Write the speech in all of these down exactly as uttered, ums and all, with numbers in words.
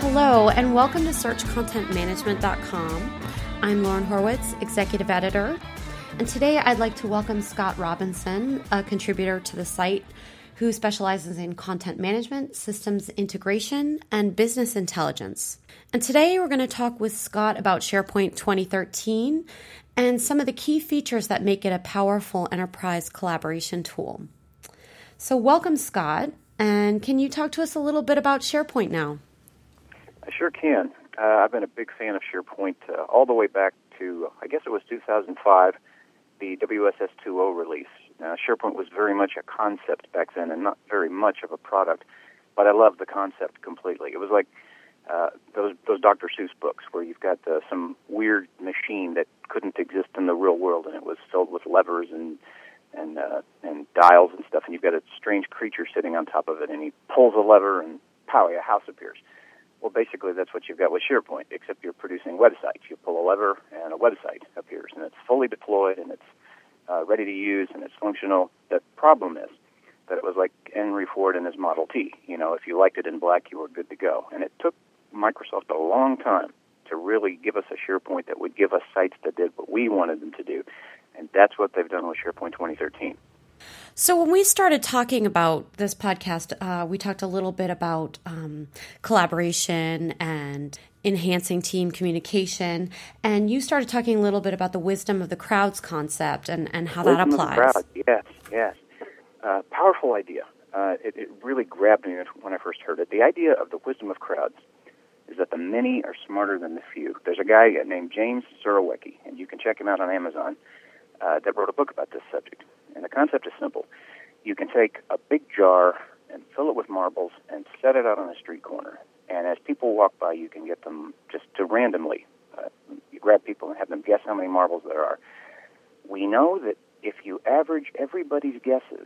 Hello, and welcome to search content management dot com. I'm Lauren Horwitz, Executive Editor, and today I'd like to welcome Scott Robinson, a contributor to the site who specializes in content management, systems integration, and business intelligence. And today we're going to talk with Scott about SharePoint twenty thirteen and some of the key features that make it a powerful enterprise collaboration tool. So welcome, Scott, and can you talk to us a little bit about SharePoint now? I sure can. Uh, I've been a big fan of SharePoint uh, all the way back to, I guess it was two thousand five, the W S S two point oh release. Uh, SharePoint was very much a concept back then and not very much of a product, but I loved the concept completely. It was like uh, those those Doctor Seuss books where you've got uh, some weird machine that couldn't exist in the real world, and it was filled with levers and and uh, and dials and stuff, and you've got a strange creature sitting on top of it, and he pulls a lever, and pow, a house appears. Well, basically, that's what you've got with SharePoint, except you're producing websites. You pull a lever, and a website appears, and it's fully deployed, and it's uh, ready to use, and it's functional. The problem is that it was like Henry Ford and his Model T. You know, if you liked it in black, you were good to go. And it took Microsoft a long time to really give us a SharePoint that would give us sites that did what we wanted them to do, and that's what they've done with SharePoint twenty thirteen. So when we started talking about this podcast, uh, we talked a little bit about um, collaboration and enhancing team communication, and you started talking a little bit about the wisdom of the crowds concept and, and how wisdom that applies. Of the crowd. Yes, yes. Uh, powerful idea. Uh, it, it really grabbed me when I first heard it. The idea of the wisdom of crowds is that the many are smarter than the few. There's a guy named James Surowiecki, and you can check him out on Amazon, uh, that wrote a book about this subject. And the concept is simple. You can take a big jar and fill it with marbles and set it out on a street corner. And as people walk by, you can get them just to randomly. Uh, you grab people and have them guess how many marbles there are. We know that if you average everybody's guesses,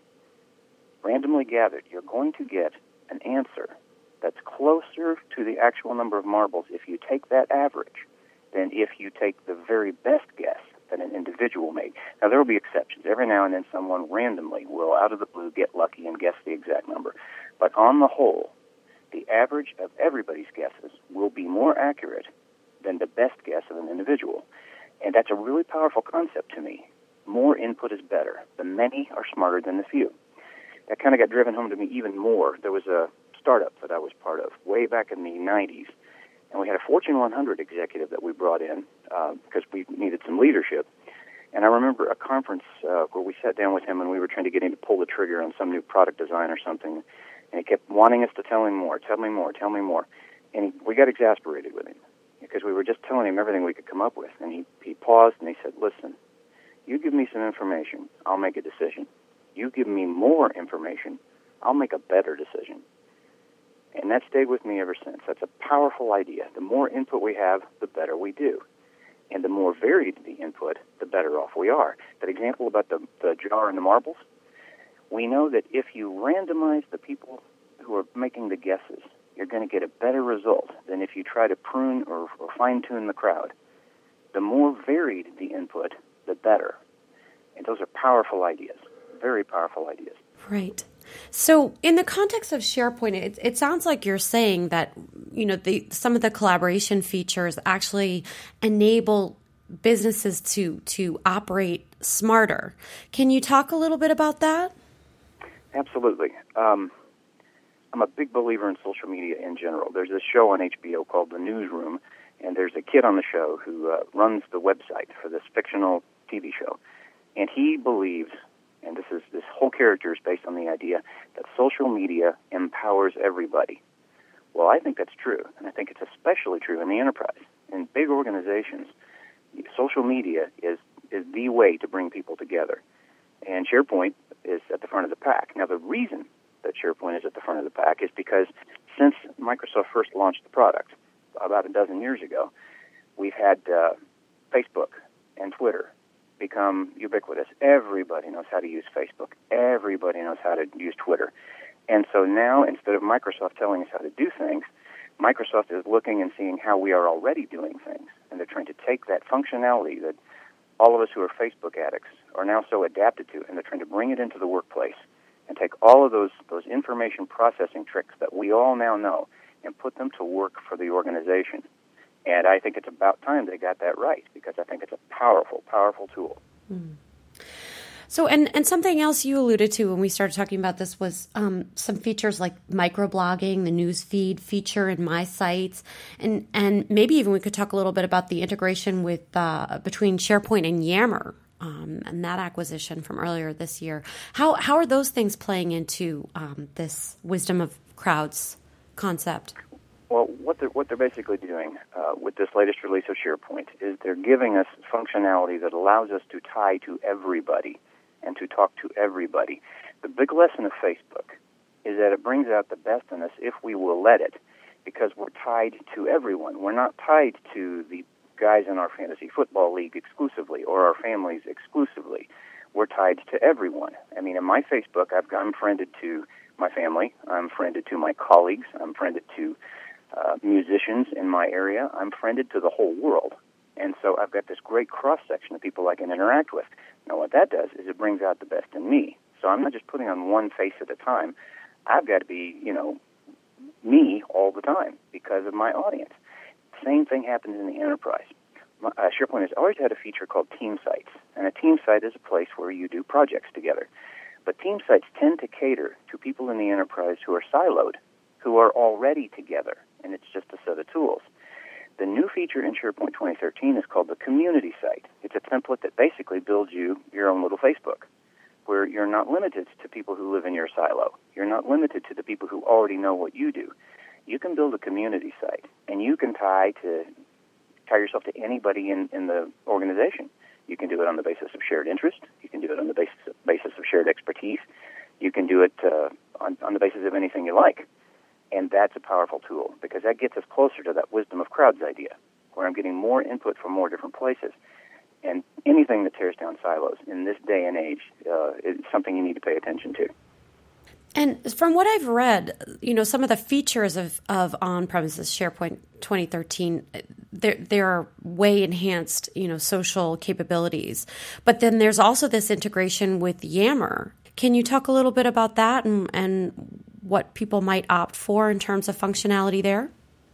randomly gathered, you're going to get an answer that's closer to the actual number of marbles if you take that average than if you take the very best guess that an individual made. Now, there will be exceptions. Every now and then someone randomly will, out of the blue, get lucky and guess the exact number. But on the whole, the average of everybody's guesses will be more accurate than the best guess of an individual. And that's a really powerful concept to me. More input is better. The many are smarter than the few. That kind of got driven home to me even more. There was a startup that I was part of way back in the nineties, and we had a Fortune one hundred executive that we brought in uh, because we needed some leadership. And I remember a conference uh, where we sat down with him and we were trying to get him to pull the trigger on some new product design or something. And he kept wanting us to tell him more, tell me more, tell me more. And he, we got exasperated with him because we were just telling him everything we could come up with. And he, he paused and he said, listen, you give me some information, I'll make a decision. You give me more information, I'll make a better decision. And that stayed with me ever since. That's a powerful idea. The more input we have, the better we do. And the more varied the input, the better off we are. That example about the, the jar and the marbles, we know that if you randomize the people who are making the guesses, you're going to get a better result than if you try to prune or, or fine-tune the crowd. The more varied the input, the better. And those are powerful ideas, very powerful ideas. Right. So in the context of SharePoint, it, it sounds like you're saying that, you know, the, some of the collaboration features actually enable businesses to, to operate smarter. Can you talk a little bit about that? Absolutely. Um, I'm a big believer in social media in general. There's this show on H B O called The Newsroom, and there's a kid on the show who uh, runs the website for this fictional T V show. And he believes, and this is this whole character is based on the idea that social media empowers everybody. Well, I think that's true, and I think it's especially true in the enterprise. In big organizations, social media is, is the way to bring people together. And SharePoint is at the front of the pack. Now, the reason that SharePoint is at the front of the pack is because since Microsoft first launched the product about a dozen years ago, we've had uh, Facebook and Twitter become ubiquitous. Everybody knows how to use Facebook. Everybody knows how to use Twitter. And so now, instead of Microsoft telling us how to do things, Microsoft is looking and seeing how we are already doing things. And they're trying to take that functionality that all of us who are Facebook addicts are now so adapted to, and they're trying to bring it into the workplace and take all of those, those information processing tricks that we all now know and put them to work for the organization. And I think it's about time they got that right, because I think it's a powerful, powerful tool. Mm. So, and, and something else you alluded to when we started talking about this was um, some features like microblogging, the news feed feature in My Sites, and, and maybe even we could talk a little bit about the integration with uh, between SharePoint and Yammer um, and that acquisition from earlier this year. How how are those things playing into um, this wisdom of crowds concept? Well, what they're, what they're basically doing uh, with this latest release of SharePoint is they're giving us functionality that allows us to tie to everybody and to talk to everybody. The big lesson of Facebook is that it brings out the best in us if we will let it, because we're tied to everyone. We're not tied to the guys in our fantasy football league exclusively or our families exclusively. We're tied to everyone. I mean, in my Facebook, I've got, I'm friended to my family. I'm friended to my colleagues. I'm friended to uh, musicians in my area. I'm friended to the whole world. And so I've got this great cross-section of people I can interact with. Now, what that does is it brings out the best in me. So I'm not just putting on one face at a time. I've got to be, you know, me all the time because of my audience. Same thing happens in the enterprise. Uh, SharePoint has always had a feature called Team Sites, and a team site is a place where you do projects together. But team sites tend to cater to people in the enterprise who are siloed, who are already together, and it's just a set of tools. The new feature in SharePoint twenty thirteen is called the Community Site. It's a template that basically builds you your own little Facebook, where you're not limited to people who live in your silo. You're not limited to the people who already know what you do. You can build a community site, and you can tie to tie yourself to anybody in, in the organization. You can do it on the basis of shared interest. You can do it on the basis of, basis of shared expertise. You can do it uh, on, on the basis of anything you like. And that's a powerful tool, because that gets us closer to that wisdom of crowds idea, where I'm getting more input from more different places. And anything that tears down silos in this day and age uh, is something you need to pay attention to. And from what I've read, you know, some of the features of, of on-premises SharePoint twenty thirteen, there there are way enhanced, you know, social capabilities. But then there's also this integration with Yammer. Can you talk a little bit about that and, and what people might opt for in terms of functionality there?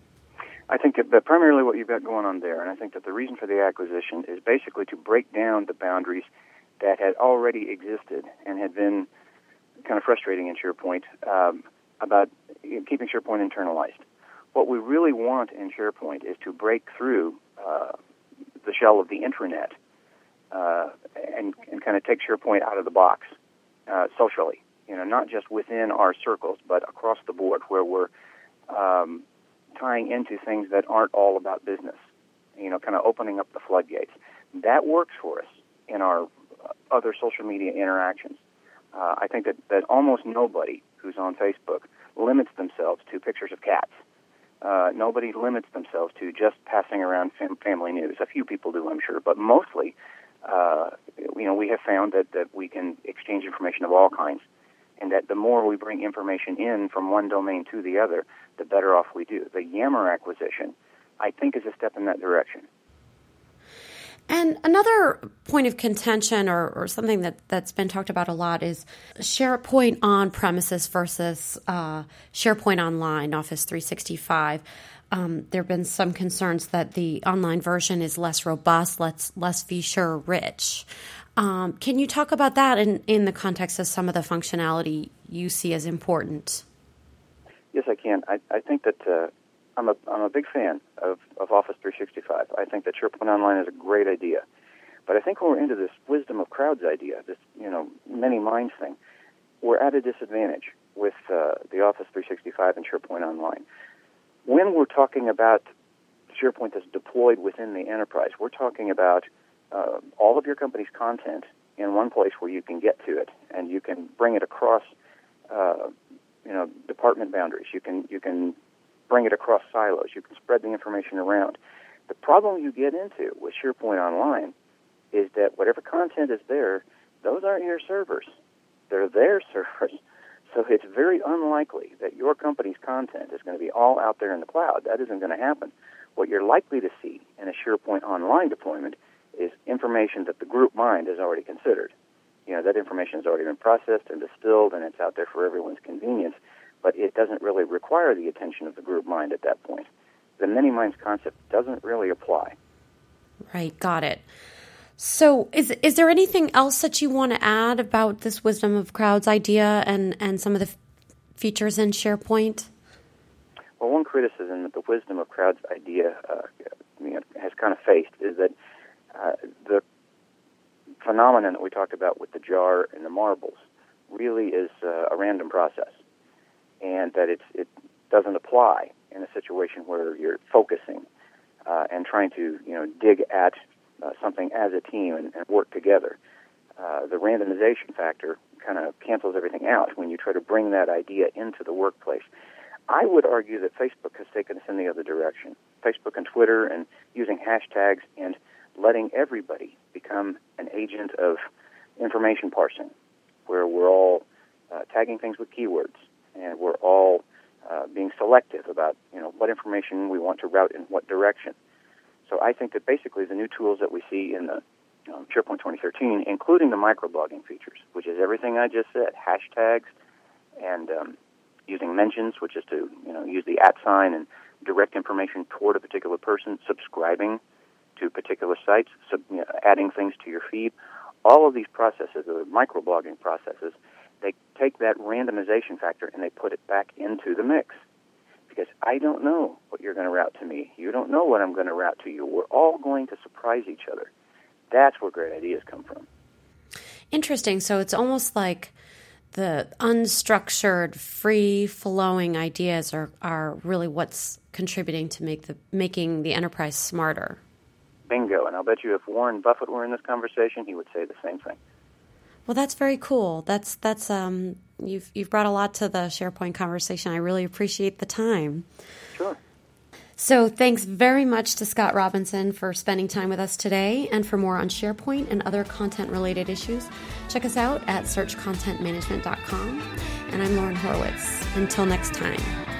I think that primarily what you've got going on there, and I think that the reason for the acquisition is basically to break down the boundaries that had already existed and had been kind of frustrating in SharePoint um, about keeping SharePoint internalized. What we really want in SharePoint is to break through uh, the shell of the intranet uh, and, and kind of take SharePoint out of the box uh, socially. You know, not just within our circles, but across the board, where we're um, tying into things that aren't all about business. You know, kind of opening up the floodgates. That works for us in our other social media interactions. Uh, I think that, that almost nobody who's on Facebook limits themselves to pictures of cats. Uh, nobody limits themselves to just passing around fam- family news. A few people do, I'm sure, but mostly, uh, you know, we have found that, that we can exchange information of all kinds, and that the more we bring information in from one domain to the other, the better off we do. The Yammer acquisition, I think, is a step in that direction. And another point of contention or, or something that, that's been talked about a lot is SharePoint on-premises versus uh, SharePoint Online, Office three sixty-five. Um, there have been some concerns that the online version is less robust, less, less feature-rich. Um, can you talk about that in, in the context of some of the functionality you see as important? Yes, I can. I, I think that uh, I'm a I'm a big fan of, of Office three sixty-five. I think that SharePoint Online is a great idea. But I think when we're into this wisdom of crowds idea, this, you know, many minds thing, we're at a disadvantage with uh, the Office three sixty-five and SharePoint Online. When we're talking about SharePoint that's deployed within the enterprise, we're talking about uh, all of your company's content in one place where you can get to it, and you can bring it across, uh, you know, department boundaries. You can you can bring it across silos. You can spread the information around. The problem you get into with SharePoint Online is that whatever content is there, those aren't your servers. They're their servers. So it's very unlikely that your company's content is going to be all out there in the cloud. That isn't going to happen. What you're likely to see in a SharePoint Online deployment is information that the group mind has already considered. You know, that information has already been processed and distilled, and it's out there for everyone's convenience. but it doesn't really require the attention of the group mind at that point. The many minds concept doesn't really apply. Right, got it. So is is there anything else that you want to add about this wisdom of crowds idea and, and some of the f- features in SharePoint? Well, one criticism that the wisdom of crowds idea uh, you know, has kind of faced is that uh, the phenomenon that we talked about with the jar and the marbles really is uh, a random process, and that it's, it doesn't apply in a situation where you're focusing uh, and trying to you know dig at uh, something as a team and, and work together. Uh, the randomization factor kind of cancels everything out when you try to bring that idea into the workplace. I would argue that Facebook has taken us in the other direction. Facebook and Twitter and using hashtags and letting everybody become an agent of information parsing, where we're all uh, tagging things with keywords, and we're all uh, being selective about you know what information we want to route in what direction. So I think that basically the new tools that we see in the um, SharePoint twenty thirteen, including the microblogging features, which is everything I just said, hashtags and um, using mentions, which is to you know use the at sign and direct information toward a particular person, subscribing to particular sites, sub, you know, adding things to your feed. All of these processes, the microblogging processes, they take that randomization factor and they put it back into the mix. Because I don't know what you're going to route to me. You don't know what I'm going to route to you. We're all going to surprise each other. That's where great ideas come from. Interesting. So it's almost like the unstructured, free-flowing ideas are, are really what's contributing to make the making the enterprise smarter. Bingo. And I'll bet you if Warren Buffett were in this conversation, he would say the same thing. Well, that's very cool. That's that's um you've you've brought a lot to the SharePoint conversation. I really appreciate the time. Sure. So thanks very much to Scott Robinson for spending time with us today. And for more on SharePoint and other content-related issues, check us out at search content management dot com. And I'm Lauren Horowitz. Until next time.